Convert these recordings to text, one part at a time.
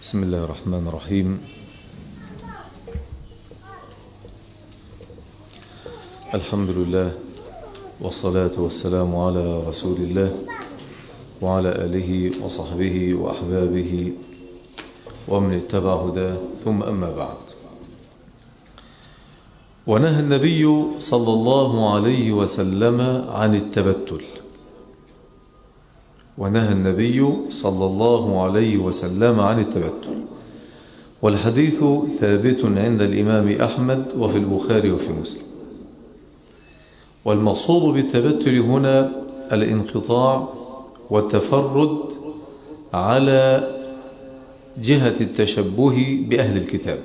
بسم الله الرحمن الرحيم. الحمد لله والصلاة والسلام على رسول الله وعلى آله وصحبه وأحبابه ومن اتبع هداه، ثم أما بعد. ونهى النبي صلى الله عليه وسلم عن التبتل. ونهى النبي صلى الله عليه وسلم عن التبتل، والحديث ثابت عند الإمام أحمد وفي البخاري وفي مسلم. والمقصود بالتبتل هنا الانقطاع والتفرد على جهة التشبه بأهل الكتاب.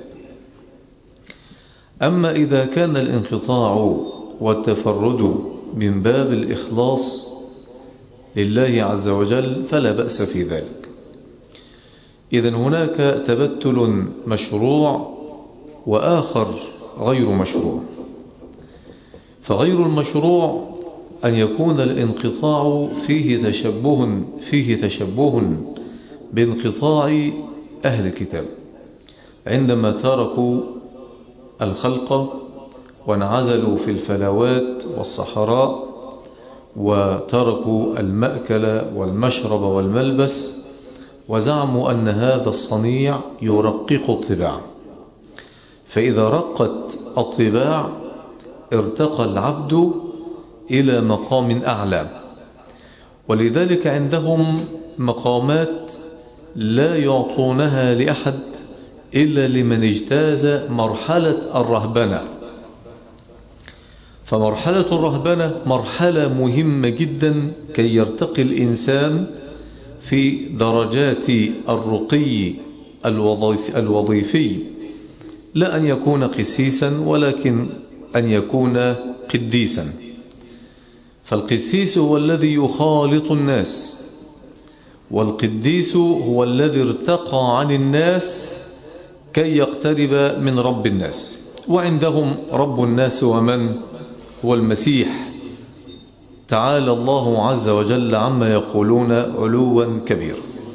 أما إذا كان الانقطاع والتفرد من باب الإخلاص لله عز وجل فلا بأس في ذلك. إذن هناك تبتل مشروع وآخر غير مشروع. فغير المشروع أن يكون الانقطاع فيه تشبه بانقطاع أهل الكتاب عندما تركوا الخلق وانعزلوا في الفلوات والصحراء وتركوا المأكل والمشرب والملبس، وزعموا أن هذا الصنيع يرقق الطباع، فإذا رقت الطباع ارتقى العبد إلى مقام أعلى. ولذلك عندهم مقامات لا يعطونها لأحد إلا لمن اجتاز مرحلة الرهبنة. فمرحلة الرهبنة مرحلة مهمة جدا كي يرتقي الإنسان في درجات الرقي الوظيفي، لا أن يكون قسيسا ولكن أن يكون قديسا. فالقسيس هو الذي يخالط الناس، والقديس هو الذي ارتقى عن الناس كي يقترب من رب الناس. وعندهم رب الناس ومن هو المسيح، تعالى الله عز وجل عما يقولون علوا كبيرا.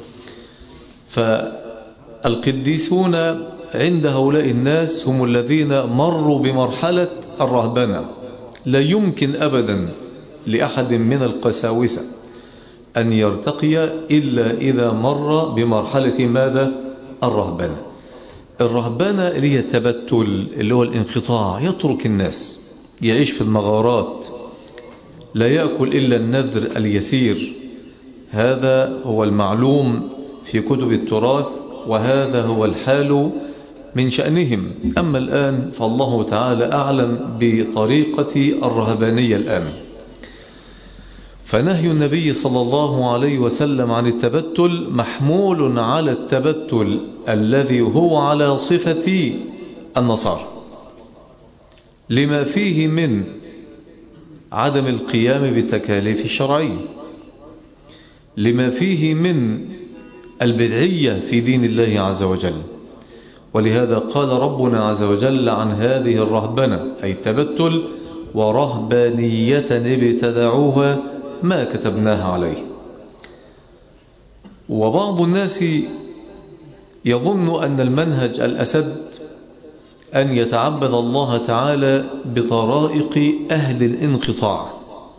فالقديسون عند هؤلاء الناس هم الذين مروا بمرحلة الرهبنة. لا يمكن أبدا لأحد من القساوسة أن يرتقي إلا إذا مر بمرحلة ماذا؟ الرهبنة. الرهبنة اللي هي التبتل، اللي هو الانقطاع، يترك الناس، يعيش في المغارات، لا يأكل إلا النذر اليسير. هذا هو المعلوم في كتب التراث، وهذا هو الحال من شأنهم. أما الآن فالله تعالى أعلم بطريقة الرهبانية الآن. فنهي النبي صلى الله عليه وسلم عن التبتل محمول على التبتل الذي هو على صفة النصارى، لما فيه من عدم القيام بالتكاليف الشرعية، لما فيه من البدعية في دين الله عز وجل. ولهذا قال ربنا عز وجل عن هذه الرهبنة أي التبتل: ورهبانية ابتدعوها ما كتبناها عليه. وبعض الناس يظن أن المنهج الأسد أن يتعبد الله تعالى بطرائق أهل الانقطاع،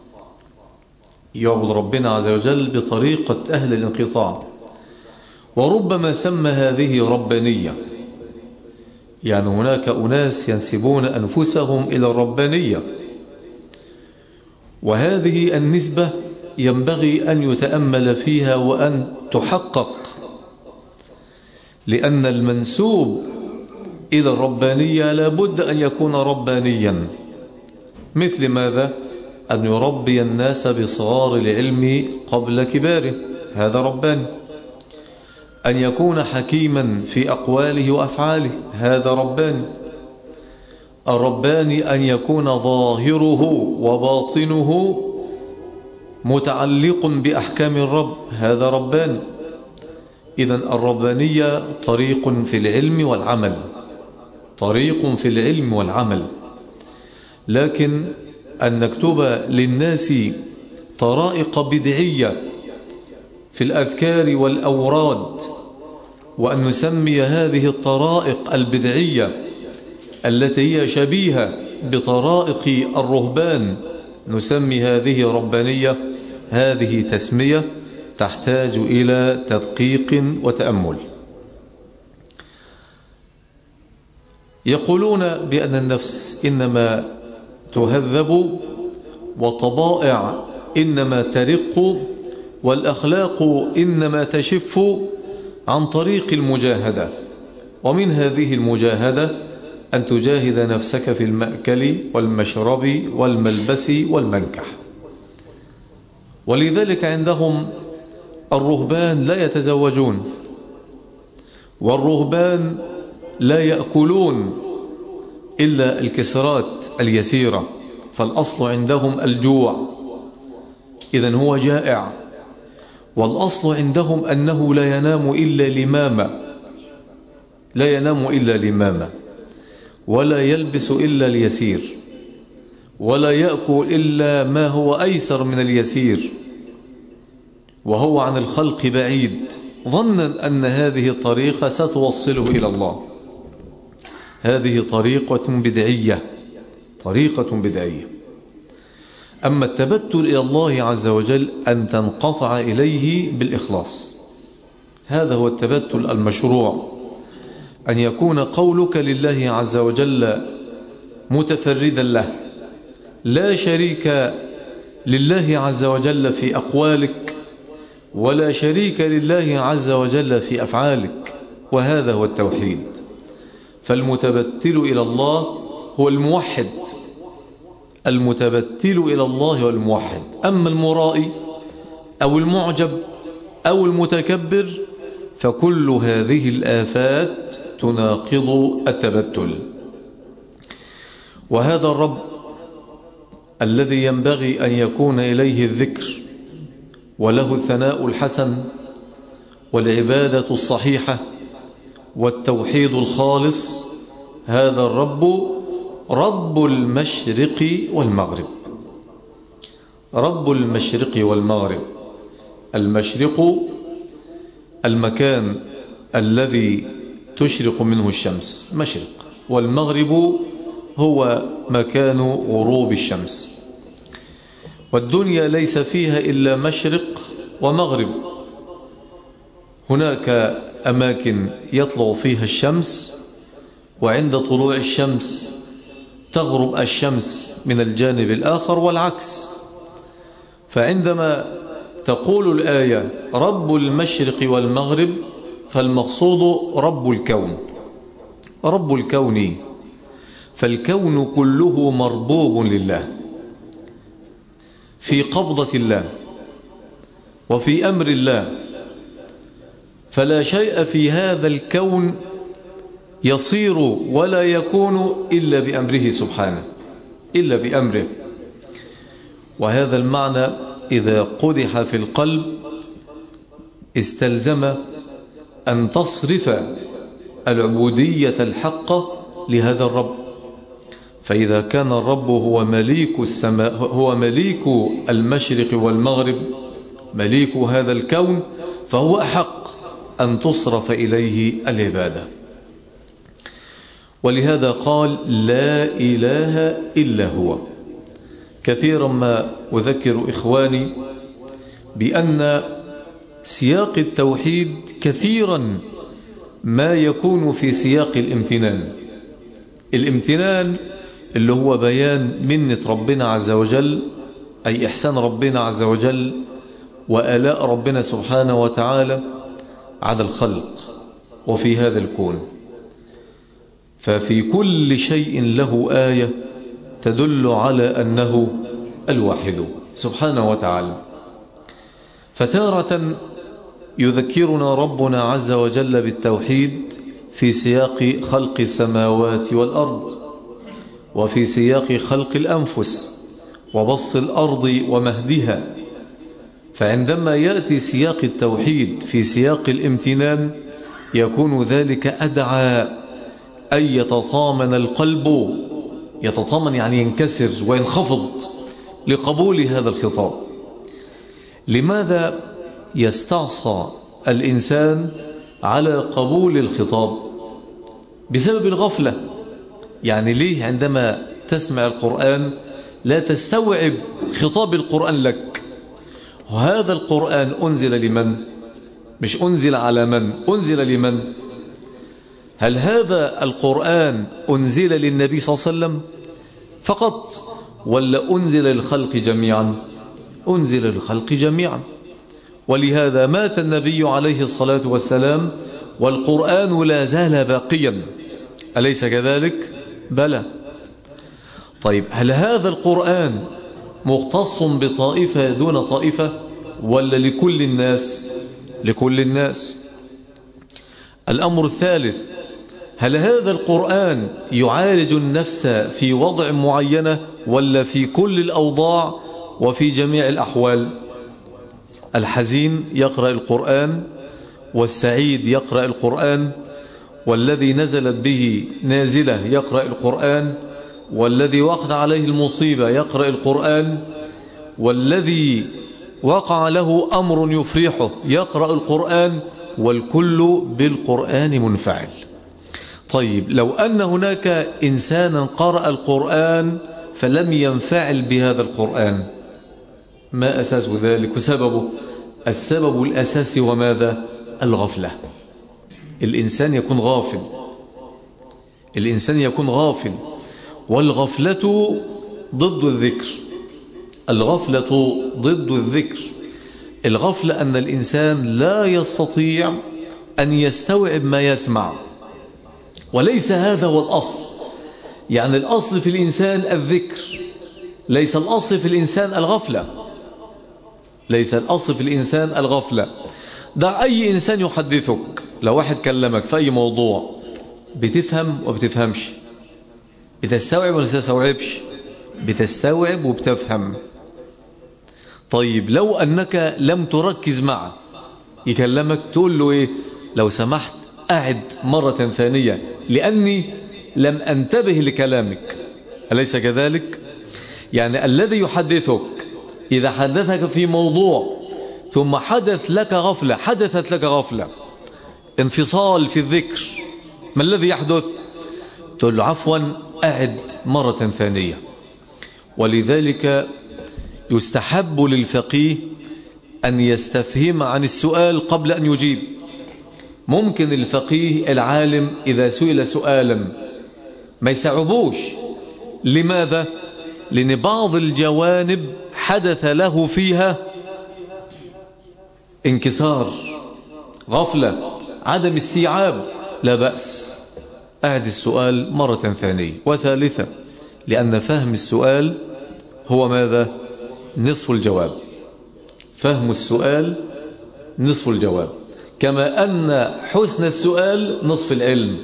يعبد ربنا عز وجل بطريقة أهل الانقطاع. وربما سمى هذه ربانية، يعني هناك أناس ينسبون أنفسهم إلى الربانية، وهذه النسبة ينبغي أن يتأمل فيها وأن تحقق، لأن المنسوب إلى الربانية لابد أن يكون ربانيا. مثل ماذا؟ أن يربي الناس بصغار العلم قبل كباره، هذا رباني. أن يكون حكيما في أقواله وأفعاله، هذا رباني. الرباني أن يكون ظاهره وباطنه متعلق بأحكام الرب، هذا رباني. إذن الربانية طريق في العلم والعمل، طريق في العلم والعمل. لكن أن نكتب للناس طرائق بدعية في الأذكار والأوراد وأن نسمي هذه الطرائق البدعية التي هي شبيهة بطرائق الرهبان نسمي هذه ربانية، هذه تسمية تحتاج إلى تدقيق وتأمل. يقولون بأن النفس إنما تهذب، والطبائع إنما ترق، والأخلاق إنما تشف عن طريق المجاهدة. ومن هذه المجاهدة أن تجاهد نفسك في المأكل والمشرب والملبس والمنكح. ولذلك عندهم الرهبان لا يتزوجون، والرهبان لا يأكلون إلا الكسرات اليسيرة، فالأصل عندهم الجوع، إذن هو جائع. والأصل عندهم أنه لا ينام إلا لماما، لا ينام إلا لماما، ولا يلبس إلا اليسير، ولا يأكل إلا ما هو أيسر من اليسير، وهو عن الخلق بعيد، ظنا أن هذه الطريقة ستوصله إلى الله. هذه طريقة بدعية، طريقة بدعية. أما التبتل إلى الله عز وجل أن تنقطع إليه بالإخلاص، هذا هو التبتل المشروع، أن يكون قولك لله عز وجل متفردا له، لا شريك لله عز وجل في أقوالك، ولا شريك لله عز وجل في أفعالك، وهذا هو التوحيد. فالمتبتل إلى الله هو الموحد، المتبتل إلى الله هو الموحد. أما المرائي أو المعجب أو المتكبر فكل هذه الآفات تناقض التبتل. وهذا الرب الذي ينبغي أن يكون إليه الذكر وله الثناء الحسن والعبادة الصحيحة والتوحيد الخالص، هذا الرب رب المشرق والمغرب. رب المشرق والمغرب، المشرق المكان الذي تشرق منه الشمس مشرق، والمغرب هو مكان غروب الشمس. والدنيا ليس فيها إلا مشرق ومغرب، هناك أماكن يطلع فيها الشمس، وعند طلوع الشمس تغرب الشمس من الجانب الآخر والعكس. فعندما تقول الآية رب المشرق والمغرب فالمقصود رب الكون، رب الكون، فالكون كله مربوب لله، في قبضة الله وفي أمر الله، فلا شيء في هذا الكون يصير ولا يكون إلا بأمره سبحانه، إلا بأمره. وهذا المعنى إذا قدح في القلب استلزم أن تصرف العبودية الحقة لهذا الرب. فإذا كان الرب هو مليك السماء، هو مليك المشرق والمغرب، مليك هذا الكون، فهو أحق أن تصرف إليه العبادة. ولهذا قال لا إله إلا هو. كثيرا ما أذكر إخواني بأن سياق التوحيد كثيرا ما يكون في سياق الامتنان. الامتنان اللي هو بيان منة ربنا عز وجل، أي إحسان ربنا عز وجل وآلاء ربنا سبحانه وتعالى على الخلق وفي هذا الكون. ففي كل شيء له آية تدل على أنه الواحد سبحانه وتعالى. فتارة يذكرنا ربنا عز وجل بالتوحيد في سياق خلق السماوات والأرض، وفي سياق خلق الأنفس وبسط الأرض ومهدها. فعندما يأتي سياق التوحيد في سياق الامتنان يكون ذلك أدعى أن يتطامن القلب، يتطامن يعني ينكسر وينخفض لقبول هذا الخطاب. لماذا يستعصى الإنسان على قبول الخطاب بسبب الغفلة. يعني ليه عندما تسمع القرآن لا تستوعب خطاب القرآن لك؟ وهذا القرآن أنزل لمن؟ مش أنزل على من؟ أنزل لمن؟ هل هذا القرآن أنزل للنبي صلى الله عليه وسلم فقط، ولا أنزل للخلق جميعا؟ أنزل للخلق جميعا. ولهذا مات النبي عليه الصلاة والسلام والقرآن لا زال باقيا، أليس كذلك؟ بلى. طيب هل هذا القرآن مختص بطائفة دون طائفة، ولا لكل الناس؟ لكل الناس. الأمر الثالث، هل هذا القرآن يعالج النفس في وضع معينة، ولا في كل الأوضاع وفي جميع الأحوال؟ الحزين يقرأ القرآن، والسعيد يقرأ القرآن، والذي نزلت به نازلة يقرأ القرآن، والذي وقع عليه المصيبة يقرأ القرآن، والذي وقع له أمر يفرحه يقرأ القرآن، والكل بالقرآن منفعل. طيب لو أن هناك إنسانا قرأ القرآن فلم ينفعل بهذا القرآن، ما أساس ذلك وسببه؟ السبب الأساسي وماذا؟ الغفلة. الإنسان يكون غافل، الإنسان يكون غافل، والغفلة ضد الذكر. الغفلة ضد الذكر. الغفلة أن الإنسان لا يستطيع أن يستوعب ما يسمع، وليس هذا هو الأصل. يعني الأصل في الإنسان الذكر، ليس الأصل في الإنسان الغفلة. ليس الأصل في الإنسان الغفلة. دع أي إنسان يحدثك، لو واحد كلمك في أي موضوع بتفهم وبتفهمش، بتستوعب ولا تستوعبش؟ بتستوعب وبتفهم. طيب لو أنك لم تركز معه، يكلمك تقول له إيه؟ لو سمحت أعد مرة ثانية لأني لم أنتبه لكلامك، أليس كذلك؟ يعني الذي يحدثك إذا حدثك في موضوع ثم حدثت لك غفلة، انفصال في الذكر، ما الذي يحدث؟ تقول له عفوا أعد مرة ثانية. ولذلك يستحب للفقيه أن يستفهم عن السؤال قبل أن يجيب. ممكن الفقيه العالم إذا سئل سؤالا ما يستوعبوش. لماذا؟ لأن بعض الجوانب حدث له فيها انكسار، غفلة، عدم استيعاب. لا بأس، أعد السؤال مرة ثانية وثالثة، لأن فهم السؤال هو ماذا؟ نصف الجواب. فهم السؤال نصف الجواب، كما أن حسن السؤال نصف العلم.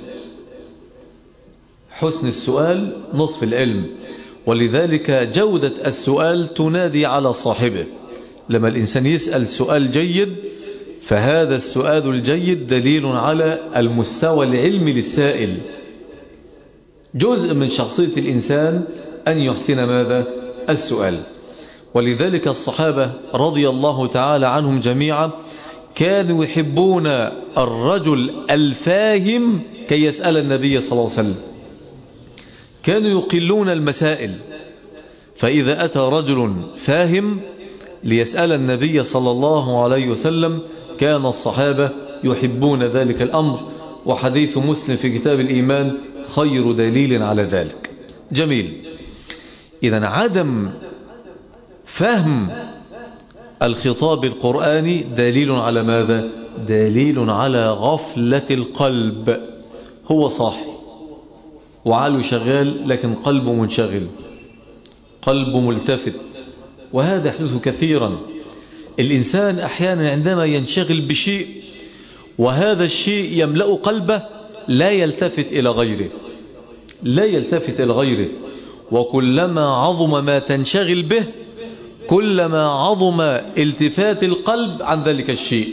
حسن السؤال نصف العلم. ولذلك جودة السؤال تنادي على صاحبه. لما الإنسان يسأل سؤال جيد فهذا السؤال الجيد دليل على المستوى العلمي للسائل. جزء من شخصية الإنسان أن يحسن ماذا؟ السؤال. ولذلك الصحابة رضي الله تعالى عنهم جميعا كانوا يحبون الرجل الفاهم كي يسأل النبي صلى الله عليه وسلم. كانوا يقلون المسائل، فإذا أتى رجل فاهم ليسأل النبي صلى الله عليه وسلم كان الصحابة يحبون ذلك الأمر. وحديث مسلم في كتاب الإيمان خير دليل على ذلك. جميل. إذن عدم فهم الخطاب القرآني دليل على ماذا؟ دليل على غفلة القلب. هو صاحي وعقله شغال لكن قلبه منشغل، قلبه ملتفت، وهذا يحدث كثيرا. الإنسان أحيانا عندما ينشغل بشيء وهذا الشيء يملأ قلبه لا يلتفت إلى غيره، لا يلتفت إلى غيره. وكلما عظم ما تنشغل به كلما عظم التفات القلب عن ذلك الشيء.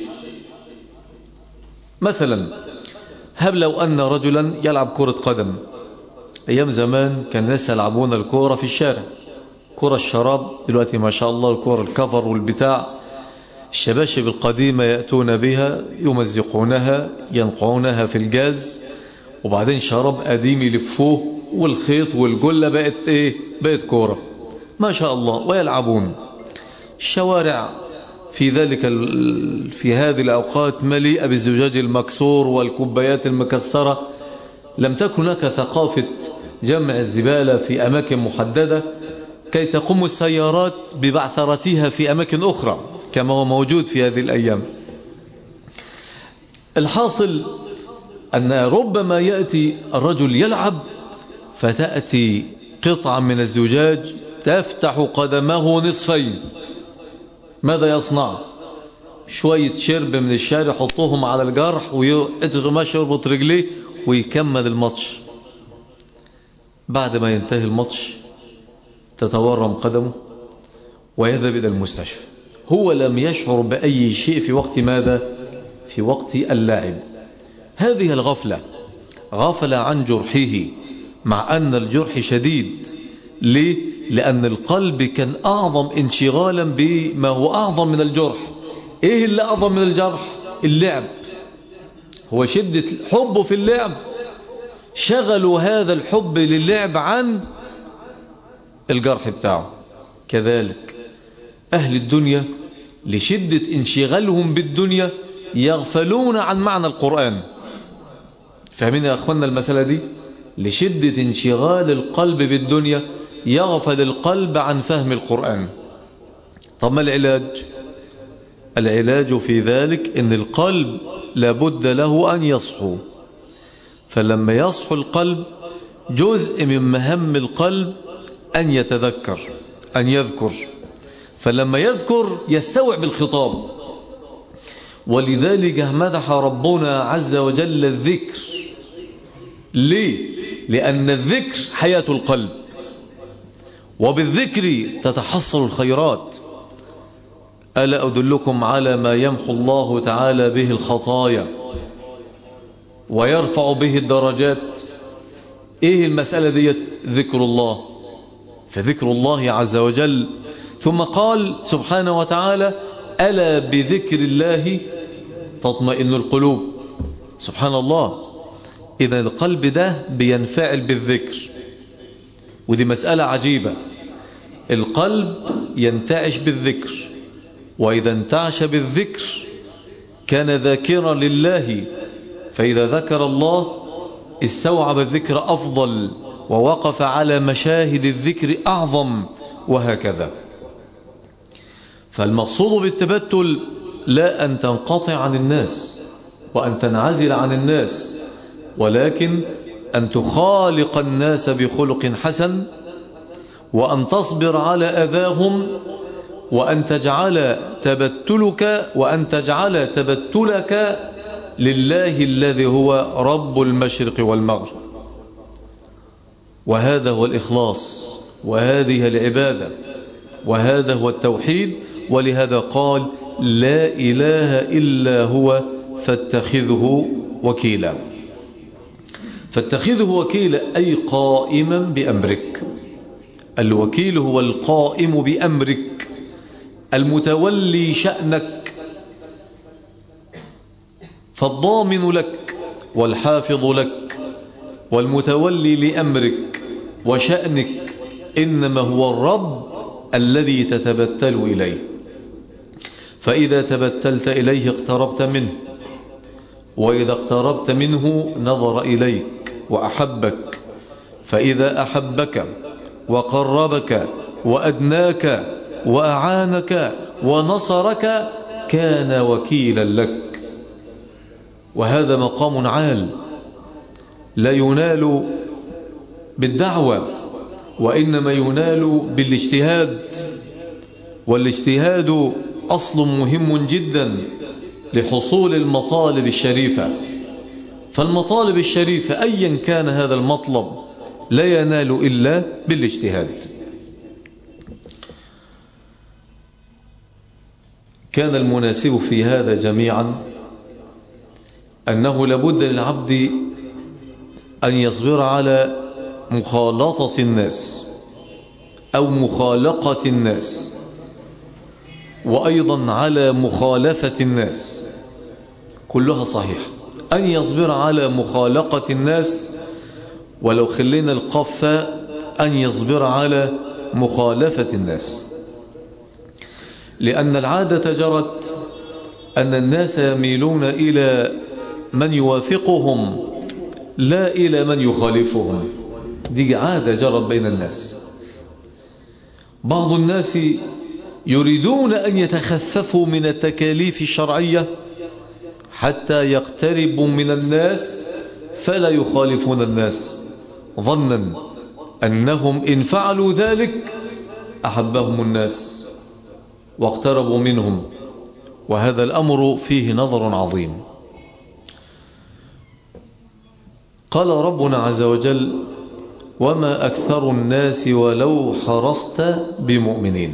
مثلا هب لو أن رجلا يلعب كرة قدم. أيام زمان كان الناس يلعبون الكرة في الشارع، كرة الشراب. دلوقتي ما شاء الله الكرة الكفر والبتاع الشباشب القديمة يأتون بها يمزقونها ينقعونها في الجاز، وبعدين شراب قديم يلفوه والخيط والجلة بقت كورة ما شاء الله، ويلعبون. الشوارع في هذه الأوقات مليئة بالزجاج المكسور والكوبايات المكسرة. لم تكن هناك ثقافة جمع الزبالة في أماكن محددة كي تقوم السيارات ببعثرتها في أماكن أخرى كما هو موجود في هذه الأيام. الحاصل أن ربما يأتي الرجل يلعب فتأتي قطعة من الزجاج تفتح قدمه نصفين. ماذا يصنع؟ شوية شرب من الشارع يحطوهم على الجرح ويقعدوا ماشي يربط رجليه ويكمل الماتش. بعد ما ينتهي الماتش تتورم قدمه ويذهب إلى المستشفى. هو لم يشعر بأي شيء في وقت ماذا؟ في وقت اللعب. هذه الغفلة غفل عن جرحه، مع أن الجرح شديد. ليه؟ لأن القلب كان أعظم انشغالا بما هو أعظم من الجرح. إيه اللي أعظم من الجرح؟ اللعب. هو شدة حبه في اللعب شغلوا هذا الحب للعب عن الجرح بتاعه. كذلك أهل الدنيا لشدة انشغالهم بالدنيا يغفلون عن معنى القرآن. فاهمين يا أخوانا المسألة دي؟ لشدة انشغال القلب بالدنيا يغفل القلب عن فهم القرآن. طب ما العلاج؟ العلاج في ذلك ان القلب لابد له ان يصحو. فلما يصحو القلب جزء من مهام القلب ان يتذكر، ان يذكر. فلما يذكر يستوعب الخطاب. ولذلك مدح ربنا عز وجل الذكر. ليه؟ لأن الذكر حياة القلب، وبالذكر تتحصل الخيرات. ألا أدلكم على ما يمحو الله تعالى به الخطايا ويرفع به الدرجات؟ إيه المسألة دي؟ ذكر الله. فذكر الله عز وجل. ثم قال سبحانه وتعالى: ألا بذكر الله تطمئن القلوب. سبحان الله. إذا القلب ده بينفعل بالذكر، ودي مسألة عجيبة. القلب ينتعش بالذكر، وإذا انتعش بالذكر كان ذاكرا لله، فإذا ذكر الله استوعب الذكر أفضل ووقف على مشاهد الذكر أعظم، وهكذا. فالمقصود بالتبتل لا أن تنقطع عن الناس وأن تنعزل عن الناس، ولكن أن تخالق الناس بخلق حسن، وأن تصبر على أذاهم، وأن تجعل تبتلك لله الذي هو رب المشرق والمغرب. وهذا هو الإخلاص، وهذه العبادة، وهذا هو التوحيد. ولهذا قال: لا إله إلا هو فاتخذه وكيلا. فاتخذه وكيلا أي قائما بأمرك. الوكيل هو القائم بأمرك، المتولي شأنك، فالضامن لك والحافظ لك والمتولي لأمرك وشأنك إنما هو الرب الذي تتبتل إليه. فإذا تبتلت إليه اقتربت منه، وإذا اقتربت منه نظر إليك وأحبك. فإذا أحبك وقربك وأدناك وأعانك ونصرك كان وكيلا لك. وهذا مقام عال لا ينال بالدعوة، وإنما ينال بالاجتهاد. والاجتهاد أصل مهم جدا لحصول المطالب الشريفة. فالمطالب الشريفة أيا كان هذا المطلب لا ينال إلا بالاجتهاد. كان المناسب في هذا جميعا أنه لابد للعبد أن يصبر على مخالطة الناس أو مخالقة الناس. وأيضا على مخالفة الناس، كلها صحيح. أن يصبر على مخالقة الناس، ولو خلينا القاف أن يصبر على مخالفة الناس، لأن العادة جرت أن الناس يميلون إلى من يوافقهم لا إلى من يخالفهم. دي عادة جرت بين الناس. بعض الناس يريدون أن يتخففوا من التكاليف الشرعية حتى يقتربوا من الناس فلا يخالفون الناس، ظنا أنهم إن فعلوا ذلك أحبهم الناس واقتربوا منهم، وهذا الأمر فيه نظر عظيم. قال ربنا عز وجل: وما أكثر الناس ولو حرصت بمؤمنين.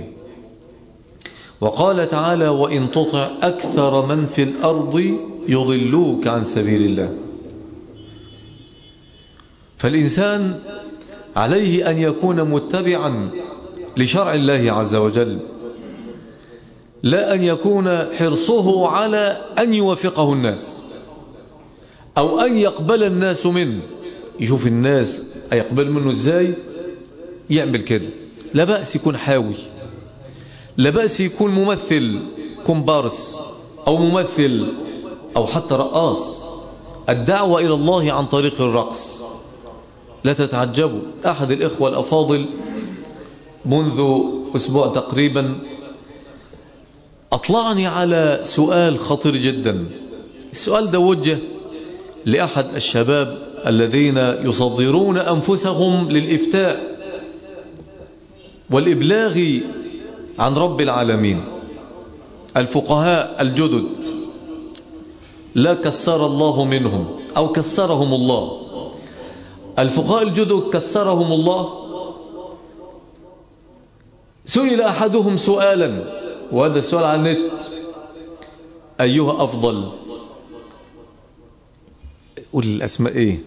وقال تعالى: وإن تطع أكثر من في الأرض يضلوك عن سبيل الله. فالإنسان عليه أن يكون متبعا لشرع الله عز وجل، لا أن يكون حرصه على أن يوافقه الناس أو أن يقبل الناس منه. يشوف الناس يقبل منه إزاي يعمل كده. لا بأس يكون حاوي، لا بأس يكون ممثل كومبارس أو ممثل أو حتى رقاص. الدعوة إلى الله عن طريق الرقص. لا تتعجبوا، أحد الإخوة الأفاضل منذ أسبوع تقريبا أطلعني على سؤال خطير جدا. السؤال ده وجه لأحد الشباب الذين يصدرون أنفسهم للإفتاء والإبلاغ عن رب العالمين، الفقهاء الجدد، لا كسر الله منهم أو كسرهم الله. الفقهاء الجدد كسرهم الله. سئل أحدهم سؤالا، وهذا السؤال على النت: أيها أفضل؟ قول الأسماء إيه؟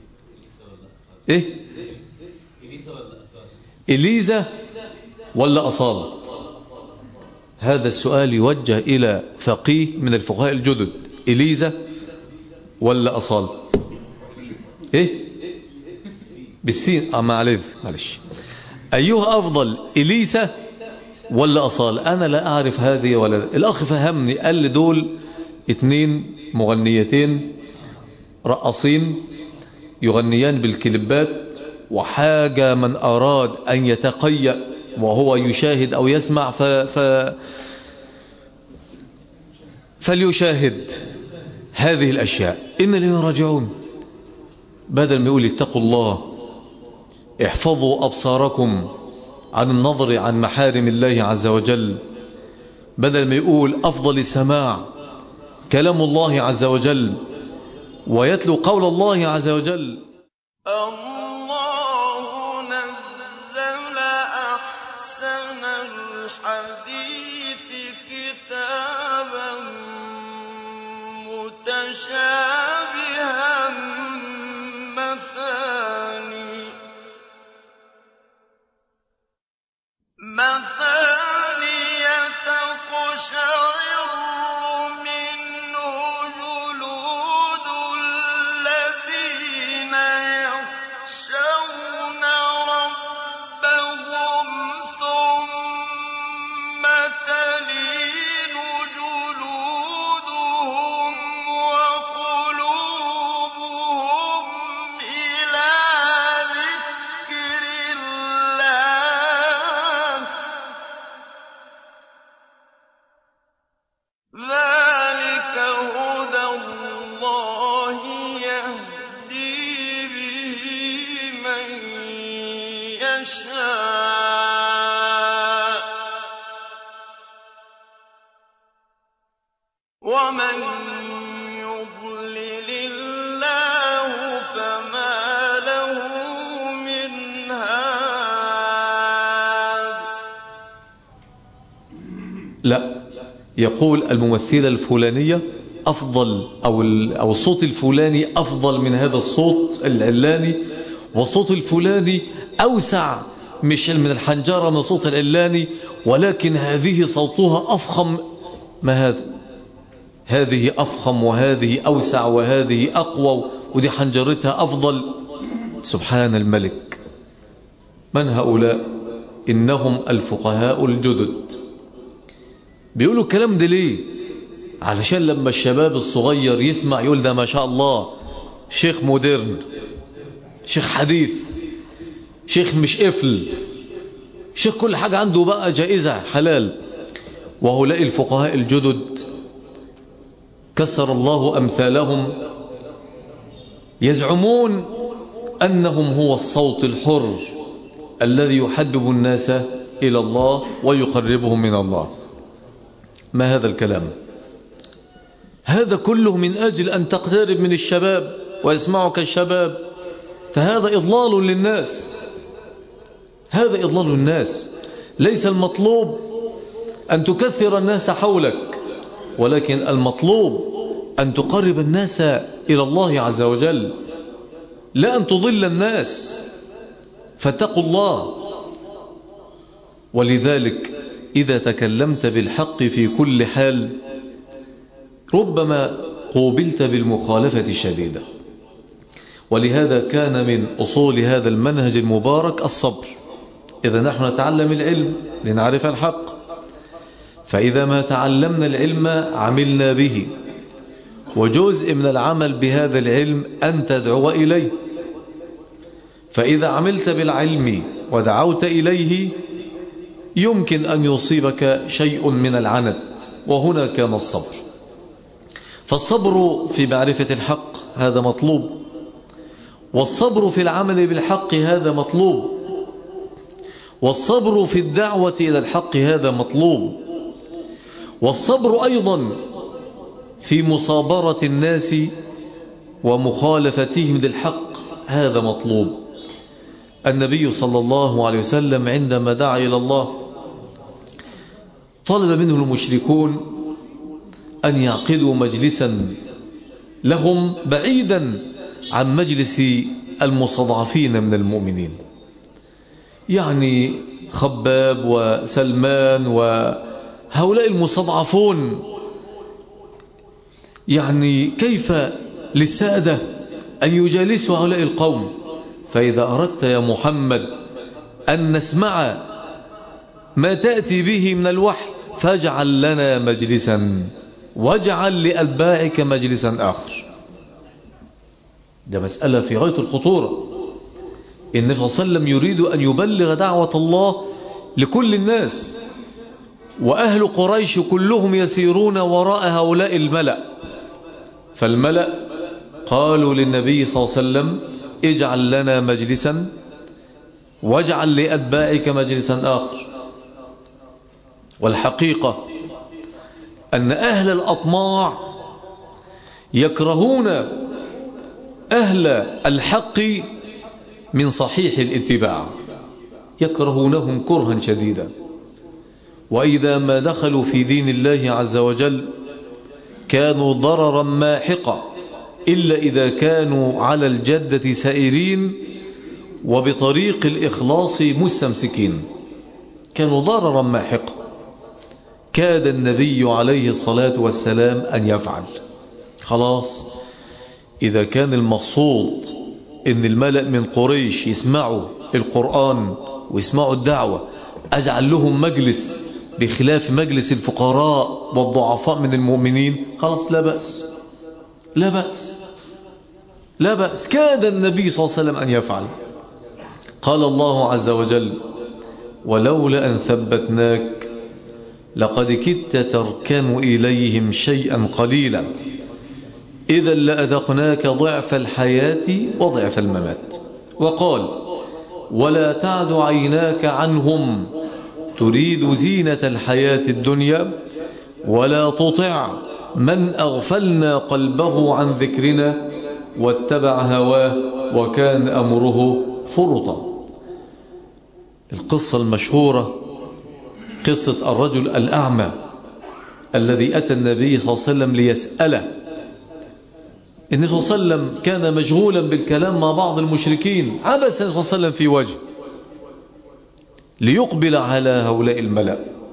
إليزا ولا أصالة؟ هذا السؤال يوجه إلى فقيه من الفقهاء الجدد. إليزا ولا أصالة؟ إيه؟ بالسين. معلش. أيها أفضل، إليسا ولا أصالة؟ أنا لا أعرف هذه ولا ده. الأخ فهمني، قال لي دول 2 مغنيتين رقصين يغنيان بالكليبات، وحاجة من أراد أن يتقيأ وهو يشاهد أو يسمع فليشاهد هذه الأشياء. إن اللي يراجعون بدل ما يقول اتقوا الله، احفظوا أبصاركم عن النظر عن محارم الله عز وجل، بدل ما يقول أفضل السماع كلام الله عز وجل ويتلو قول الله عز وجل. الله نزل أحسن الحديث كتابا متشابها مثاني تقشعر منه جلود الذين يخشون ربهم ثم تلين جلودهم وقلوبهم إلى ذكر الله ذلك هدى الله يهدي به من يشاء ومن يضلل الله فما له من هاد. لا، يقول الممثلة الفلانية أفضل أو الصوت الفلاني أفضل من هذا الصوت العلاني، والصوت الفلاني أوسع مش من الحنجرة من الصوت العلاني، ولكن هذه صوتها أفخم. ما هذا؟ هذه أفخم وهذه أوسع وهذه أقوى ودي حنجرتها أفضل. سبحان الملك. من هؤلاء؟ إنهم الفقهاء الجدد. بيقولوا الكلام ده ليه؟ علشان لما الشباب الصغير يسمع يقول ده ما شاء الله شيخ مودرن، شيخ حديث، شيخ مش قفل، شيخ كل حاجة عنده بقى جائزة حلال. وهؤلاء الفقهاء الجدد كسر الله أمثالهم يزعمون أنهم هو الصوت الحر الذي يحبب الناس إلى الله ويقربهم من الله. ما هذا الكلام؟ هذا كله من أجل أن تقترب من الشباب ويسمعك الشباب. فهذا إضلال للناس، هذا إضلال الناس. ليس المطلوب أن تكثر الناس حولك، ولكن المطلوب أن تقرب الناس إلى الله عز وجل، لا أن تضل الناس. فاتقوا الله. ولذلك إذا تكلمت بالحق في كل حال ربما قوبلت بالمخالفة الشديدة. ولهذا كان من أصول هذا المنهج المبارك الصبر. إذا نحن نتعلم العلم لنعرف الحق، فإذا ما تعلمنا العلم عملنا به، وجزء من العمل بهذا العلم أن تدعو إليه. فإذا عملت بالعلم ودعوت إليه يمكن أن يصيبك شيء من العنت، وهنا كان الصبر. فالصبر في معرفة الحق هذا مطلوب، والصبر في العمل بالحق هذا مطلوب، والصبر في الدعوة إلى الحق هذا مطلوب، والصبر أيضا في مصابرة الناس ومخالفتهم للحق هذا مطلوب. النبي صلى الله عليه وسلم عندما دعا إلى الله طلب منه المشركون أن يعقدوا مجلسا لهم بعيدا عن مجلس المستضعفين من المؤمنين، يعني خباب وسلمان وهؤلاء المستضعفون. يعني كيف للسادة أن يجالسوا هؤلاء القوم؟ فإذا أردت يا محمد أن نسمع ما تأتي به من الوحي فاجعل لنا مجلسا واجعل لأتباعك مجلسا آخر. ده مسألة في غاية الخطورة. النبي صلى الله عليه وسلم يريد أن يبلغ دعوة الله لكل الناس، وأهل قريش كلهم يسيرون وراء هؤلاء الملأ. فالملأ قالوا للنبي صلى الله عليه وسلم اجعل لنا مجلسا واجعل لأتباعك مجلسا آخر. والحقيقة أن أهل الأطماع يكرهون أهل الحق من صحيح الاتباع، يكرهونهم كرها شديدا. وإذا ما دخلوا في دين الله عز وجل كانوا ضررا ماحقا، إلا إذا كانوا على الجدة سائرين وبطريق الإخلاص مستمسكين، كانوا ضررا ماحقا. كاد النبي عليه الصلاة والسلام أن يفعل. خلاص، إذا كان المقصود إن الملأ من قريش يسمعوا القرآن ويسمعوا الدعوة، أجعل لهم مجلس بخلاف مجلس الفقراء والضعفاء من المؤمنين، خلاص لا بأس، لا بأس، لا بأس. كاد النبي صلى الله عليه وسلم أن يفعل. قال الله عز وجل ولولا أن ثبتناك لقد كدت تركن إليهم شيئا قليلا إذا لأذقناك ضعف الحياة وضعف الممات. وقال ولا تعد عيناك عنهم تريد زينة الحياة الدنيا ولا تطع من أغفلنا قلبه عن ذكرنا واتبع هواه وكان أمره فرطا. القصة المشهورة قصة الرجل الأعمى الذي أتى النبي صلى الله عليه وسلم ليسأله. النبي صلى الله عليه وسلم كان مشغولا بالكلام مع بعض المشركين، عبس النبي صلى الله عليه وسلم في وجه ليقبل على هؤلاء الملأ.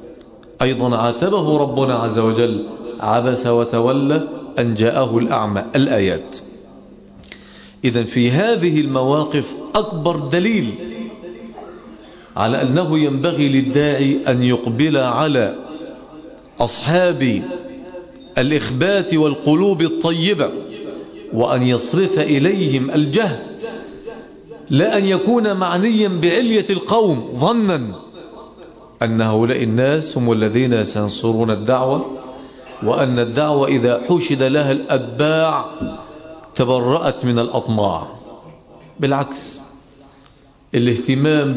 أيضا عاتبه ربنا عز وجل: عبس وتولى أن جاءه الأعمى. الآيات. إذن في هذه المواقف أكبر دليل على أنه ينبغي للداعي أن يقبل على أصحاب الإخبات والقلوب الطيبة وأن يصرف إليهم الجهد، لا أن يكون معنيا بعلية القوم ظنا أن هؤلاء الناس هم الذين سينصرون الدعوة، وأن الدعوة إذا حشد لها الأتباع تبرأت من الأطماع. بالعكس، الاهتمام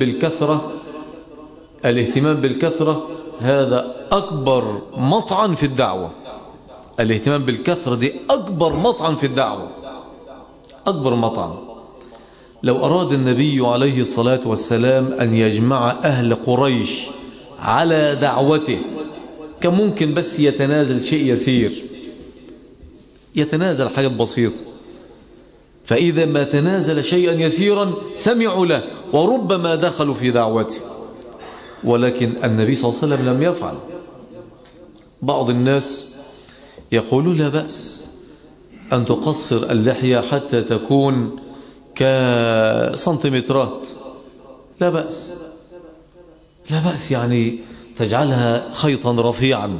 بالكثرة هذا أكبر مطعن في الدعوة. الاهتمام بالكثرة دي أكبر مطعن في الدعوة، أكبر مطعن. لو أراد النبي عليه الصلاة والسلام أن يجمع أهل قريش على دعوته كان ممكن بس يتنازل شيء يسير، يتنازل حاجة بسيطة، فإذا ما تنازل شيئا يسيرا سمعوا له وربما دخلوا في دعوته. ولكن النبي صلى الله عليه وسلم لم يفعل. بعض الناس يقولون لا بأس أن تقصر اللحية حتى تكون كسنتيمترات، لا بأس، لا بأس، يعني تجعلها خيطا رفيعا.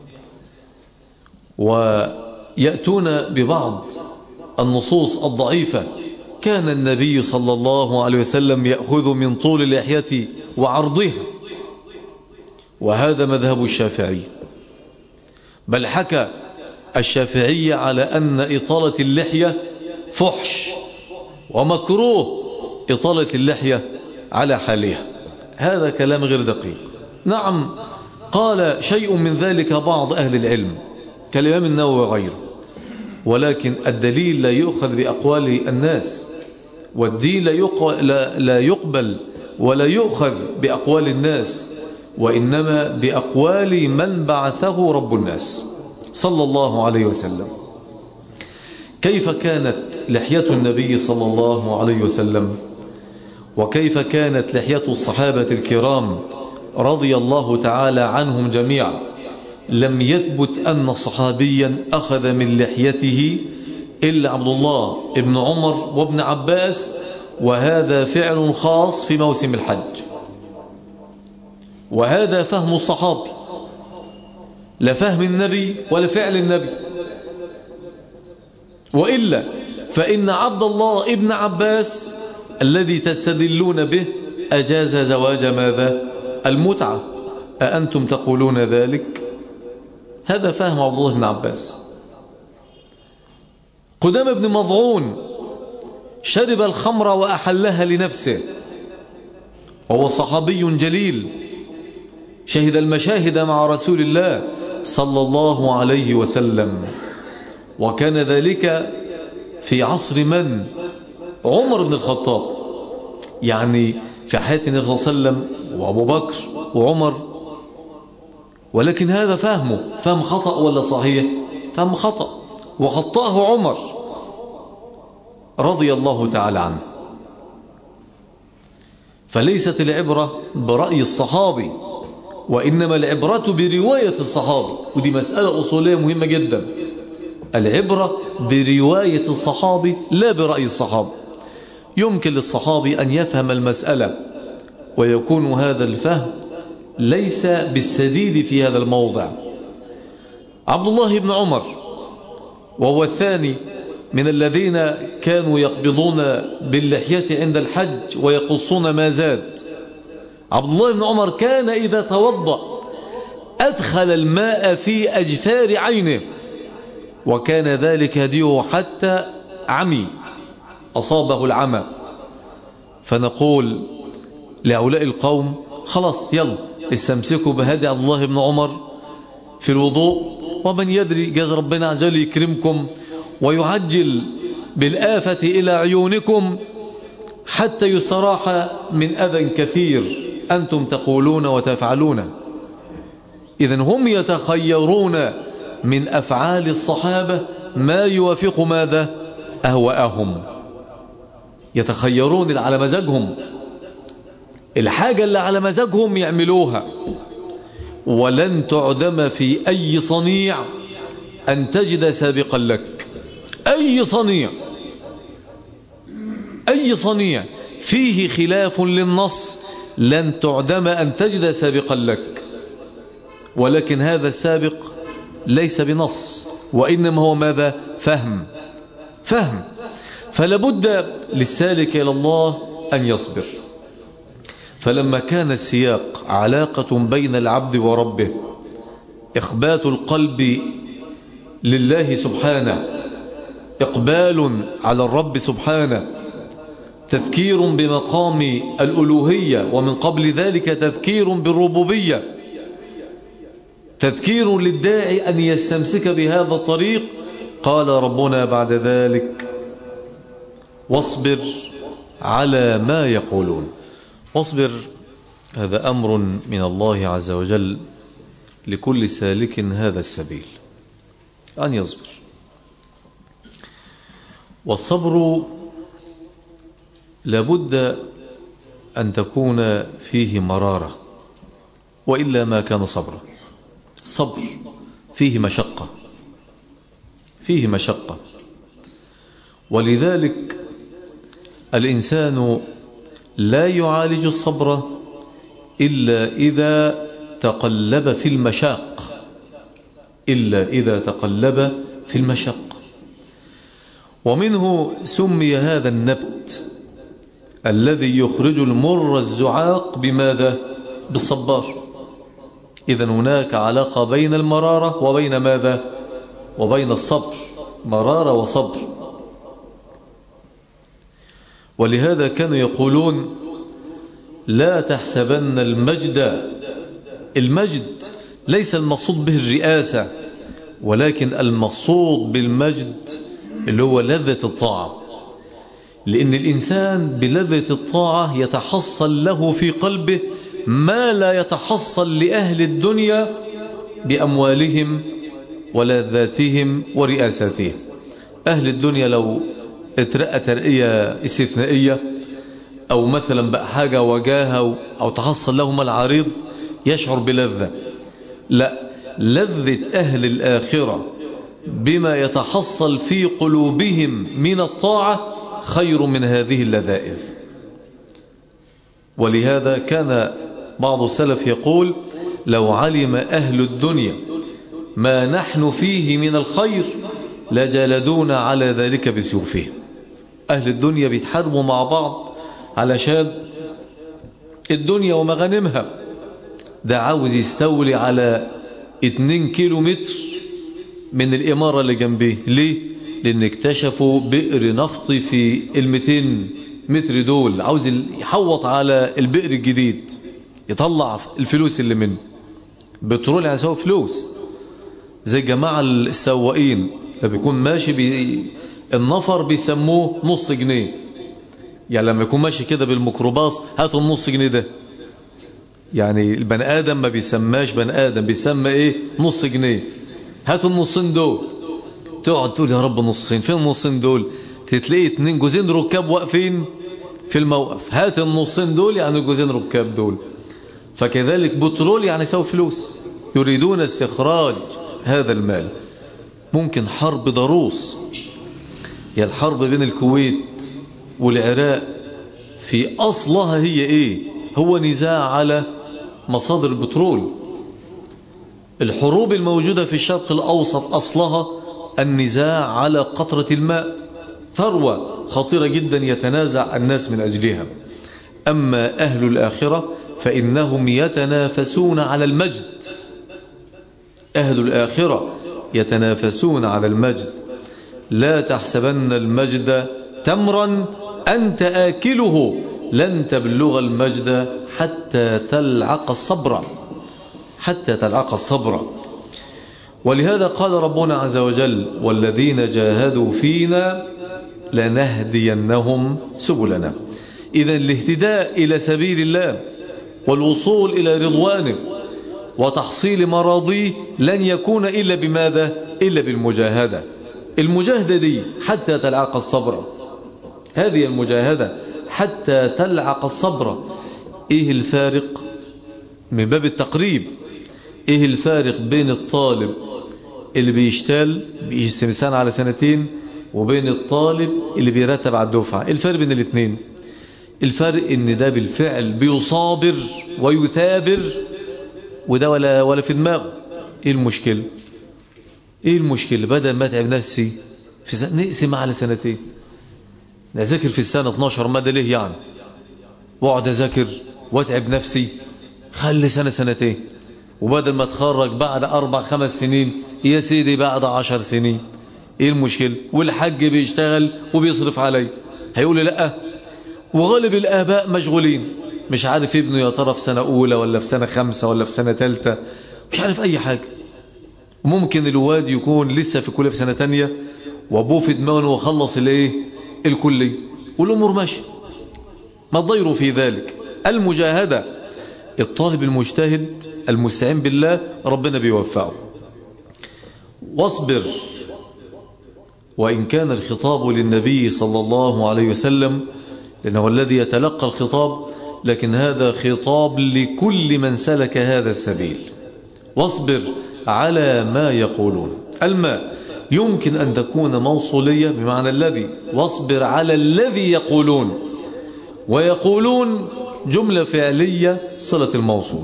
ويأتون ببعض النصوص الضعيفة: كان النبي صلى الله عليه وسلم يأخذ من طول اللحية وعرضها، وهذا مذهب الشافعي. بل حكى الشافعي على أن إطالة اللحية فحش ومكروه إطالة اللحية على حالها. هذا كلام غير دقيق. نعم، قال شيء من ذلك بعض أهل العلم كالإمام النووي وغيره، ولكن الدليل لا يؤخذ بأقوال الناس، والدين لا يقبل ولا يؤخذ بأقوال الناس، وإنما بأقوال من بعثه رب الناس صلى الله عليه وسلم. كيف كانت لحية النبي صلى الله عليه وسلم، وكيف كانت لحية الصحابة الكرام رضي الله تعالى عنهم جميعا؟ لم يثبت أن صحابيا أخذ من لحيته إلا عبد الله ابن عمر وابن عباس، وهذا فعل خاص في موسم الحج، وهذا فهم الصحابي، لا فهم النبي ولا فعل النبي. وإلا فإن عبد الله ابن عباس الذي تستدلون به أجاز زواج ماذا؟ المتعة. أأنتم تقولون ذلك؟ هذا فهم عبد الله بن عباس. قدام بن مضعون شرب الخمر وأحلها لنفسه، وهو صحابي جليل شهد المشاهد مع رسول الله صلى الله عليه وسلم، وكان ذلك في عصر من؟ عمر بن الخطاب، يعني في حياة النبي صلى الله عليه وسلم وأبو بكر وعمر. ولكن هذا فهم خطأ ولا صحيح؟ فهم خطأ، وخطأه عمر رضي الله تعالى عنه. فليست العبرة برأي الصحابي، وإنما العبرة برواية الصحابي، ودي مسألة أصولية مهمة جدا. العبرة برواية الصحابي لا برأي الصحابي. يمكن للصحابي أن يفهم المسألة ويكون هذا الفهم ليس بالسديد في هذا الموضع. عبد الله بن عمر، وهو الثاني من الذين كانوا يقبضون باللحية عند الحج ويقصون ما زاد. عبد الله بن عمر كان إذا توضأ أدخل الماء في أجفار عينه، وكان ذلك هديه حتى عمي، أصابه العمى. فنقول لهؤلاء القوم: خلاص يلا استمسكوا بهدي عبد الله بن عمر في الوضوء، ومن يدري جاز ربنا عز وجل يكرمكم ويعجل بالآفة إلى عيونكم حتى يستراح من أذى كثير أنتم تقولون وتفعلون. إذن هم يتخيرون من أفعال الصحابة ما يوافق ماذا؟ أهواءهم. يتخيرون اللي على مزاجهم، الحاجة اللي على مزاجهم يعملوها. ولن تعدم في أي صنيع أن تجد سابقا لك. أي صنيع فيه خلاف للنص لن تعدم أن تجد سابقا لك، ولكن هذا السابق ليس بنص، وإنما هو ماذا؟ فهم. فلابد للسالك إلى الله أن يصبر. فلما كان السياق علاقة بين العبد وربه، إخبات القلب لله سبحانه، إقبال على الرب سبحانه، تذكير بمقام الألوهية، ومن قبل ذلك تذكير بالربوبية، تذكير للداعي أن يستمسك بهذا الطريق. قال ربنا بعد ذلك: واصبر على ما يقولون. واصبر، هذا أمر من الله عز وجل لكل سالك هذا السبيل، أن يصبر. والصبر لابد أن تكون فيه مرارة، وإلا ما كان صبرا. الصبر فيه مشقة، ولذلك الإنسان لا يعالج الصبر إلا إذا تقلب في المشق. ومنه سمي هذا النبت الذي يخرج المر الزعاق بماذا؟ بالصبار. إذن هناك علاقة بين المرارة وبين ماذا؟ وبين الصبر، مرارة وصبر. ولهذا كانوا يقولون: لا تحسبن المجد ليس المقصود به الرئاسة، ولكن المقصود بالمجد اللي هو لذة الطاعة. لأن الإنسان بلذة الطاعة يتحصل له في قلبه ما لا يتحصل لأهل الدنيا بأموالهم ولذاتهم ورئاساتهم. أهل الدنيا لو اترقى ترقية استثنائية، أو مثلا بقى حاجة وجاهة، أو تحصل لهم العريض، يشعر بلذة. لا، لذة أهل الآخرة بما يتحصل في قلوبهم من الطاعة خير من هذه اللذائذ. ولهذا كان بعض السلف يقول: لو علم أهل الدنيا ما نحن فيه من الخير لجلدونا على ذلك بسيوفهم. أهل الدنيا بيتحاربوا مع بعض علشان الدنيا ومغانمها. ده عاوز يستولي على 2 كيلومتر من الإمارة اللي جنبيه. ليه؟ لأن اكتشفوا بئر نفط في 200 متر دول، عاوز يحوط على البئر الجديد، يطلع الفلوس اللي منه. بترول هيساوي فلوس، زي جماعة السواقين لما بيكون ماشي النفر بيسموه نص جنيه. يعني لما يكون ماشي كده بالميكروباص، هاتوا النص جنيه ده. يعني البني آدم ما بيسماش بني آدم، بيسمى ايه؟ نص جنيه. هاتوا النصين دول. تقعد تقول: يا رب نصين، فين النصين دول؟ تلاقي 2 جوزين ركاب واقفين في الموقف. هات النصين دول، يعني جوزين ركاب دول. فكذلك بترول يعني يساوي فلوس، يريدون استخراج هذا المال. ممكن حرب ضروس، هي الحرب بين الكويت والعراق، في أصلها هي ايه؟ هو نزاع على مصادر البترول. الحروب الموجودة في الشرق الأوسط أصلها النزاع على قطرة الماء، ثروة خطيرة جدا يتنازع الناس من أجلها. أما أهل الآخرة فإنهم يتنافسون على المجد. أهل الآخرة يتنافسون على المجد. لا تحسبن المجد تمرا أنت آكله، لن تبلغ المجد حتى تلعق الصبر. ولهذا قال ربنا عز وجل: والذين جاهدوا فينا لنهدينهم سبلنا. إذن الاهتداء إلى سبيل الله والوصول إلى رضوانه وتحصيل مراضيه لن يكون إلا بماذا؟ إلا بالمجاهدة. المجاهدة دي حتى تلعق الصبر. هذه المجاهدة حتى تلعق الصبر. إيه الفارق؟ من باب التقريب، ايه الفارق بين الطالب اللي بيشتغل بيقسم سنة على سنتين وبين الطالب اللي بيرتب على الدفعة؟ ايه الفرق بين الاثنين؟ الفرق ان ده بالفعل بيصابر ويثابر، وده ولا في دماغه. ايه المشكلة؟ ايه المشكلة؟ بدل ما اتعب نفسي نقسم على سنتين، نذاكر في السنة 12 مادة ليه يعني؟ واقعد اذاكر واتعب نفسي، خلي سنة سنتين، وبدل ما اتخرج بعد 4-5 سنين يا سيدي بعد 10 سنين. ايه المشكلة؟ والحج بيشتغل وبيصرف علي، هيقول لي لا؟ وغالب الآباء مشغولين، مش عارف ابنه يا ترى في سنة أولى ولا في سنة 5 ولا في سنة 3، مش عارف أي حاجة. وممكن الواد يكون لسه في كلية في سنة 2 وأبوه في دماغه وخلص الكلية، والأمور ماشية. ما تضيروا في ذلك. المجاهدة، الطالب المجتهد المستعين بالله ربنا بيوفقه. واصبر، وإن كان الخطاب للنبي صلى الله عليه وسلم لأنه الذي يتلقى الخطاب، لكن هذا خطاب لكل من سلك هذا السبيل. واصبر على ما يقولون. الماء يمكن أن تكون موصولية بمعنى الذي، واصبر على الذي يقولون، ويقولون جملة فعلية صلة الموصول.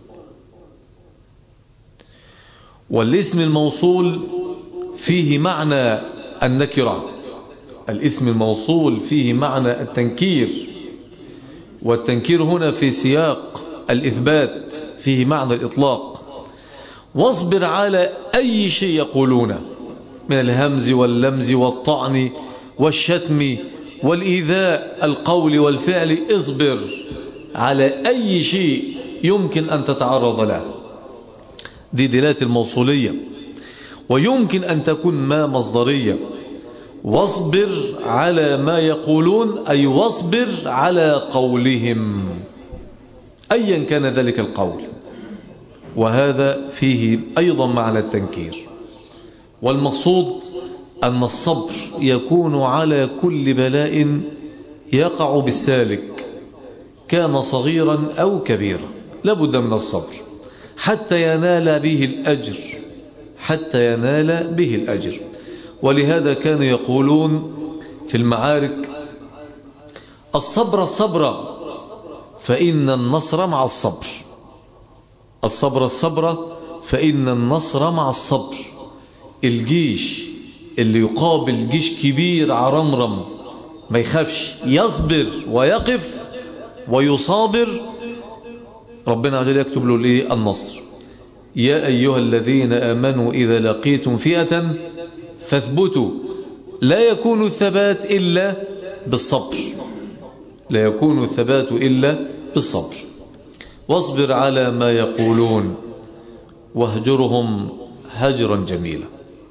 والاسم الموصول فيه معنى النكرة، الاسم الموصول فيه معنى التنكير، والتنكير هنا في سياق الإثبات فيه معنى الإطلاق. واصبر على أي شيء يقولونه من الهمز واللمز والطعن والشتم والإيذاء القول والفعل. اصبر على أي شيء يمكن أن تتعرض له، دي دلالة الموصولية. ويمكن أن تكون ما مصدرية. واصبر على ما يقولون أي واصبر على قولهم أيا كان ذلك القول، وهذا فيه أيضا معنى التنكير. والمقصود أن الصبر يكون على كل بلاء يقع بالسالك كان صغيرا أو كبيرا، لابد من الصبر حتى ينال به الأجر، حتى ينال به الأجر. ولهذا كانوا يقولون في المعارك: الصبر الصبر فإن النصر مع الصبر، الصبر الصبر فإن النصر مع الصبر. الجيش اللي يقابل جيش كبير عرمرم ما يخافش، يصبر ويقف ويصابر، ربنا عز وجل يكتب له النصر. يا أيها الذين آمنوا إذا لقيتم فئة فاثبتوا. لا يكون الثبات إلا بالصبر، لا يكون الثبات إلا بالصبر. واصبر على ما يقولون واهجرهم هجرا جميلا.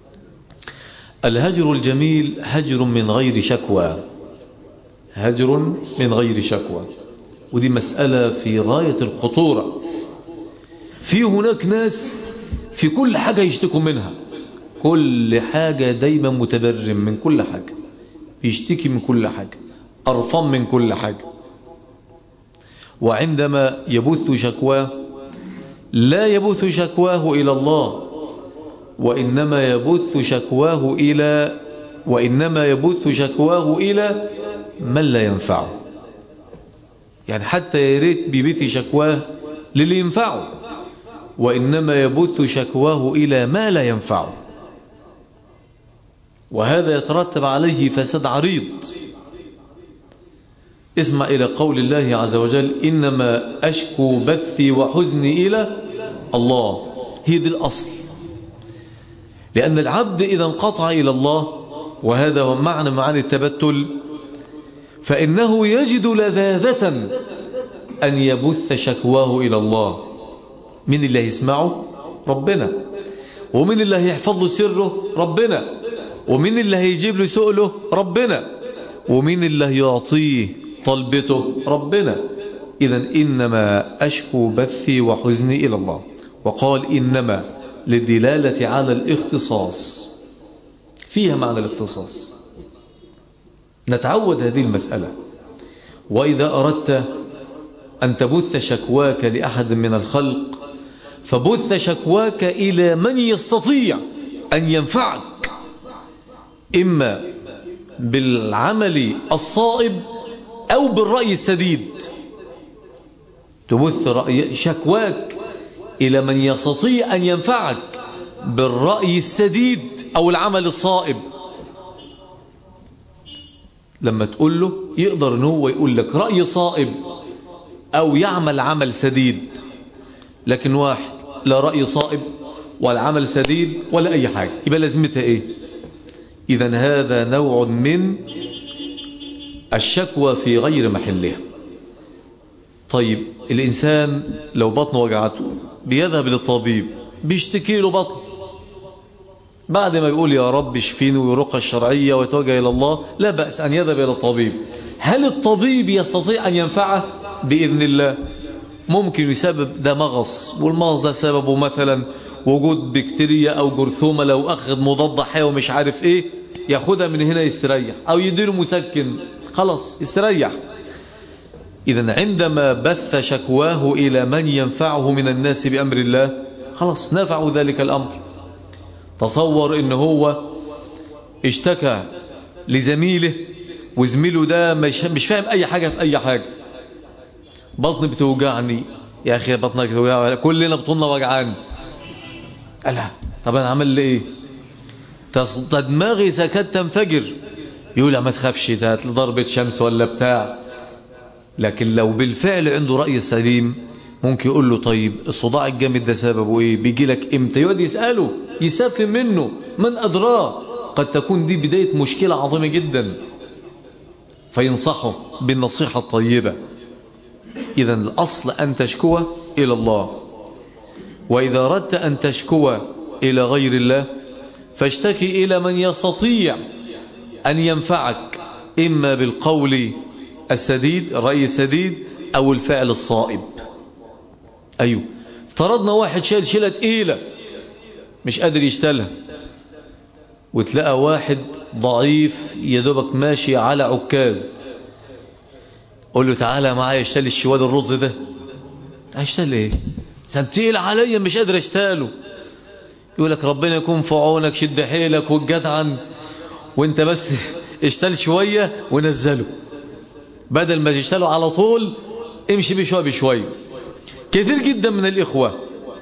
الهجر الجميل هجر من غير شكوى، هجر من غير شكوى، ودي مسألة في غاية الخطورة. في هناك ناس في كل حاجة يشتكوا منها، كل حاجة دايما متبرم من كل حاجة، يشتكي من كل حاجة، قرفان من كل حاجة. وعندما يبث شكواه لا يبث شكواه إلى الله، وإنما يبث شكواه إلى من لا ينفعه. يعني حتى يريد بيبث شكواه للي ينفعه، وإنما يبث شكواه إلى ما لا ينفعه، وهذا يترتب عليه فساد عريض. اسمع إلى قول الله عز وجل: إنما أشكو بثي وحزني إلى الله. هي دي الأصل، لأن العبد إذا انقطع إلى الله، وهذا هو معنى معاني التبتل، فإنه يجد لذاذة أن يبث شكواه إلى الله. من اللي يسمعه؟ ربنا. ومن اللي يحفظ له سره؟ ربنا. ومن اللي هيجيب له سؤله؟ ربنا. ومن اللي يعطيه طلبته؟ ربنا. إذن إنما أشكو بثي وحزني إلى الله. وقال إنما للدلالة على الاختصاص، فيها معنى الاختصاص. نتعود هذه المسألة. وإذا أردت أن تبث شكواك لأحد من الخلق فبث شكواك إلى من يستطيع أن ينفعك، إما بالعمل الصائب أو بالرأي السديد. تبث شكواك إلى من يستطيع أن ينفعك بالرأي السديد أو العمل الصائب. لما تقول له يقدر ان هو يقول لك رأي صائب أو يعمل عمل سديد. لكن واحد لا رأي صائب ولا عمل سديد ولا أي حاجة، يبقى لازمتها إيه؟ إذن هذا نوع من الشكوى في غير محلها. طيب الإنسان لو بطنه وجعته بيذهب للطبيب، بيشتكي له بطن، بعد ما يقول يا رب اشفيني ويرقى الشرعية ويتوجه إلى الله، لا بأس أن يذهب إلى الطبيب. هل الطبيب يستطيع أن ينفعه؟ بإذن الله. ممكن يسبب ده مغص، والمغص ده سببه مثلا وجود بكتيريا أو جرثومة، لو أخذ مضاد حيوي ومش عارف إيه ياخدها من هنا يستريح، أو يديله مسكن خلاص يستريح. إذن عندما بث شكواه إلى من ينفعه من الناس بأمر الله، خلاص نفعه ذلك الأمر. تصور إن هو اشتكى لزميله، وزميله ده مش فاهم أي حاجة في أي حاجة. بطني بتوجعني يا أخي، بطنك بتوجعني، كلنا بطننا وجعان. ألا طب أنا عمل لي إيه؟ دماغي سكت تنفجر، يقول ما تخافش ده ضربة شمس ولا بتاع. لكن لو بالفعل عنده رأي سليم ممكن يقول له طيب الصداع الجامد ده سببه ايه؟ بيجي لك امتى؟ يقعد يسأله، يسافر منه، من أدراه؟ قد تكون دي بداية مشكلة عظيمة جدا، فينصحه بالنصيحة الطيبة. إذا الأصل أن تشكوى إلى الله. وإذا أردت أن تشكوى إلى غير الله فاشتكي إلى من يستطيع أن ينفعك، إما بالقول السديد الرأي السديد أو الفعل الصائب. أيوه، افترضنا واحد شايل شيلة تقيلة مش قادر يشتلها، وتلاقى واحد ضعيف يدوبك ماشي على عكاز، قول له تعالى معايا اشتل الشوال الرز ده. اشتل ايه؟ تقيل عليا مش قادر اشتاله. يقول لك ربنا يكون في عونك، شد حيلك والجدعن، وانت بس اشتل شوية ونزله، بدل ما تشتله على طول امشي بشوية بشوية. كثير جدا من الإخوة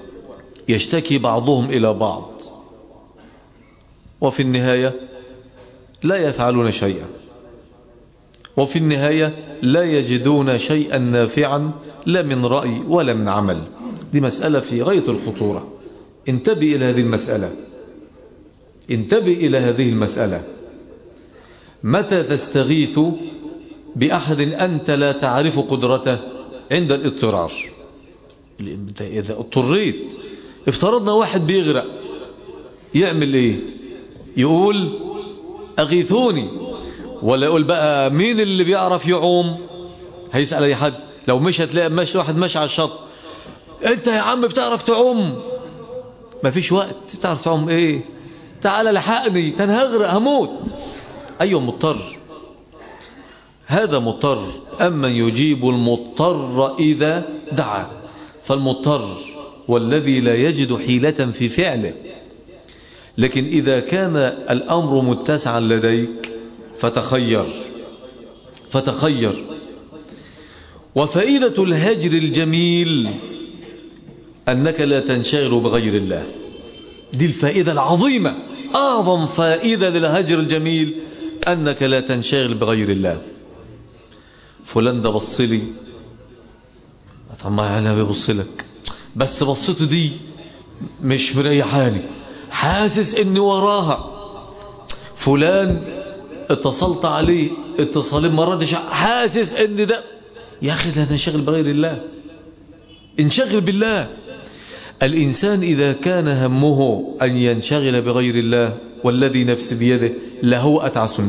يشتكي بعضهم إلى بعض، وفي النهاية لا يفعلون شيئا، وفي النهاية لا يجدون شيئا نافعا لا من رأي ولا من عمل. دي مسألة في غاية الخطورة. انتبه إلى هذه المسألة، انتبه إلى هذه المسألة. متى تستغيث بأحد أنت لا تعرف قدرته؟ عند الاضطرار. إذا اضطريت، افترضنا واحد بيغرق، يعمل ايه؟ يقول أغيثوني، ولا يقول بقى مين اللي بيعرف يعوم؟ هيسأل أي حد. لو مش هتلاقي ماشي واحد ماشي على الشط، انت يا عم بتعرف تعوم؟ مفيش وقت. تعرف تعوم ايه؟ تعال لحقني، هغرق هموت. أيوه مضطر، هذا مضطر. أما يجيب المضطر إذا دعا، فالمضطر والذي لا يجد حيلة في فعله. لكن إذا كان الأمر متسعا لديك فتخير. وفائدة الهجر الجميل أنك لا تنشغل بغير الله. دي الفائدة العظيمة، أعظم فائدة للهجر الجميل أنك لا تنشغل بغير الله. فلان ده بصلي، طب ما أنا ببصلك، بس بصته دي مش مريحاني، حاسس إني وراها. فلان اتصلت عليه اتصالين ما ردش، حاسس إن ده، يا أخي لا تنشغل بغير الله، انشغل بالله. الإنسان إذا كان همه أن ينشغل بغير الله والذي نفس بيده لهو أتعس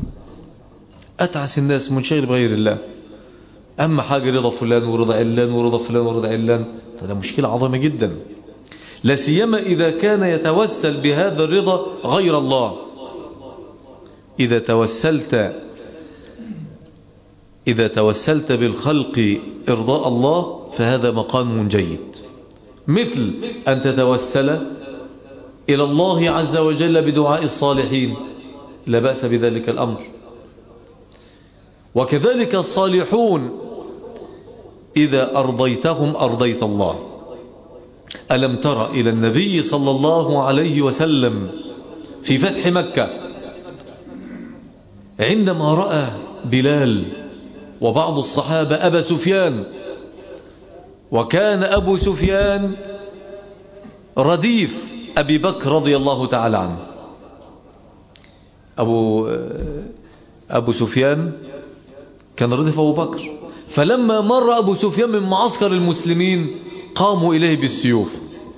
الناس منشغل بغير الله. أما حاجة رضا فلان ورضا علان ورضا فلان ورضا علان، فهذا مشكلة عظيمة جدا، لا سيما إذا كان يتوسل بهذا الرضا غير الله. إذا توسلت بالخلق إرضاء الله فهذا مقام جيد، مثل أن تتوسل إلى الله عز وجل بدعاء الصالحين، لا بأس بذلك الأمر. وكذلك الصالحون إذا أرضيتهم أرضيت الله. ألم تر إلى النبي صلى الله عليه وسلم في فتح مكة عندما رأى بلال وبعض الصحابة أبا سفيان، وكان أبو سفيان رديف أبي بكر رضي الله تعالى عنه. أبو سفيان كان رديف أبو بكر، فلما مر أبو سفيان من معسكر المسلمين قاموا إليه بالسيوف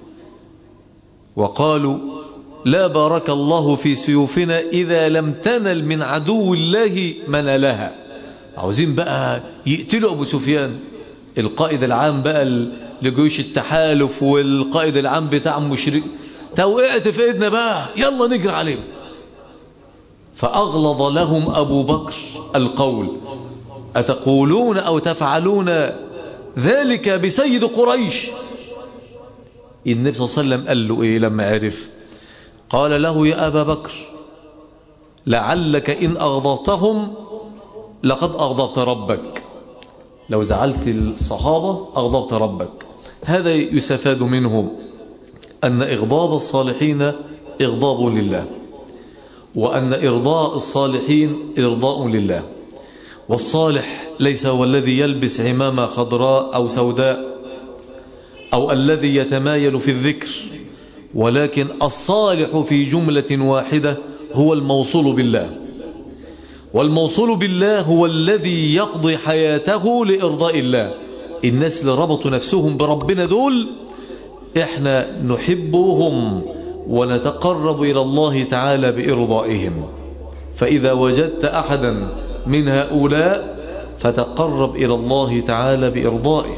وقالوا لا بارك الله في سيوفنا إذا لم تنل من عدو الله منالها. عاوزين بقى يقتلوا أبو سفيان، القائد العام بقى لجيوش التحالف والقائد العام بتاع المشرك، توقعت في ايدنا بقى، يلا نجري عليهم. فأغلظ لهم أبو بكر القول: أتقولون أو تفعلون ذلك بسيد قريش؟ النبي صلى الله عليه وسلم قال له إيه لما عرف؟ قال له: يا أبا بكر لعلك إن أغضبتهم لقد أغضبت ربك. لو زعلت الصحابة أغضبت ربك. هذا يستفاد منه أن إغضاب الصالحين إغضاب لله، وأن إرضاء الصالحين إرضاء لله. والصالح ليس هو الذي يلبس عمامة خضراء أو سوداء أو الذي يتمايل في الذكر، ولكن الصالح في جملة واحدة هو الموصول بالله. والموصول بالله هو الذي يقضي حياته لإرضاء الله. الناس اللي ربطوا نفسهم بربنا دول احنا نحبهم ونتقرب إلى الله تعالى بإرضائهم. فإذا وجدت أحدا من هؤلاء فتقرب إلى الله تعالى بإرضائه.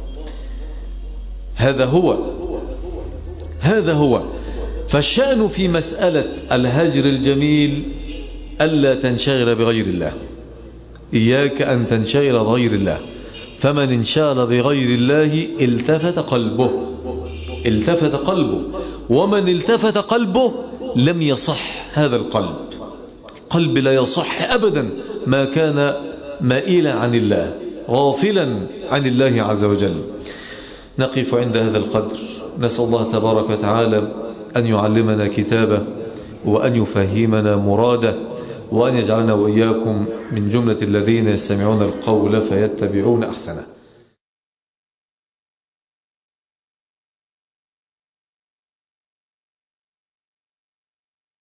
هذا هو. فالشأن في مسألة الهجر الجميل ألا تنشغل بغير الله. إياك أن تنشغل بغير الله، فمن انشغل بغير الله التفت قلبه، ومن التفت قلبه لم يصح هذا القلب. القلب لا يصح أبدا ما كان مائلا عن الله، غافلا عن الله عز وجل. نقف عند هذا القدر، نسأل الله تبارك وتعالى أن يعلمنا كتابه، وأن يفهمنا مراده، وأن يجعلنا وإياكم من جملة الذين يستمعون القول فيتبعون أحسنه.